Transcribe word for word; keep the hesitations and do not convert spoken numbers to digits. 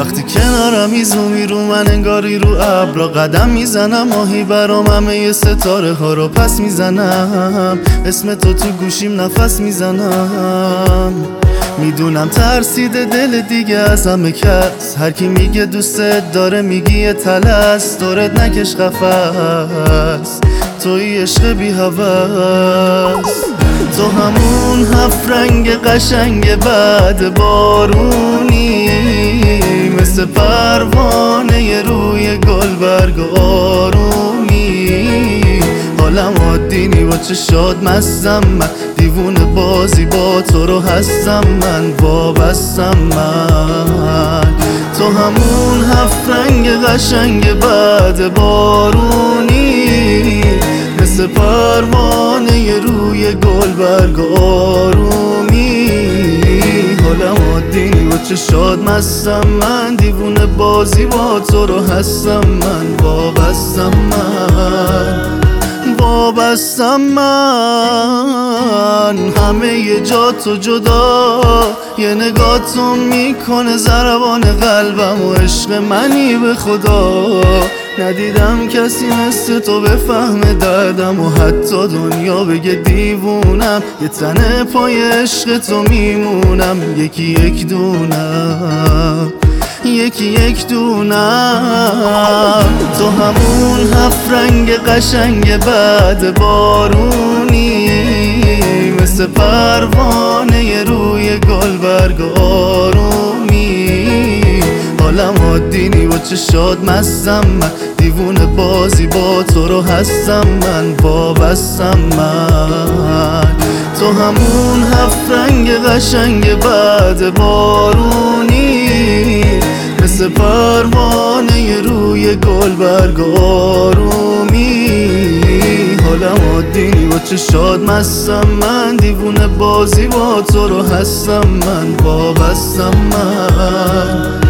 وقتی کنارم میزومی رو من انگاری رو ابرا قدم میزنم، ماهی برام همه ستاره ها رو پس میزنم، اسم تو تو گوشیم نفس میزنم. میدونم ترسیده دل دیگه از همه کس، هر کی میگه دوستت داره میگی یه تلس، دورت نکش قفس، توی عشق بی هوس. تو همون هفت رنگ قشنگ بعد بارونی، مثل پروانه روی گلبرگ آرومی. حالم عادی نی با چشات مستم من، دیوونه بازی با تو رو هستم من، وابستم من. تو همون هفت رنگ قشنگ بعد بارونی، مثل پروانه روی گلبرگ آرومی. حالم عادی نی با چشات مستم من، دیوونه بازی با تو رو هستم من، وابستم من، وابستم من. همه ی جا تو جدا، یه نگاه تو میکنه ضربان قلبم و عشق منی به خدا. ندیدم کسی مثل تو بفهم دردم و حتی دنیا بگه دیوونم، یه تنه پای عشق تو میمونم، یکی یک دونم، یکی یک دونم. تو همون هفت رنگ قشنگ بعد بارونی، مثل پروانه روی گلبرگ آرومی. حالم عادی نی با چشات مستم من، دیوونه بازی با تو رو هستم من، وابستم من. تو همون هفت رنگ قشنگ بعد بارونی، مثل پروانه روی گلبرگ آرومی. حالم عادی نی با چشات مستم من، دیوونه بازی با تو رو هستم من، وابستم من.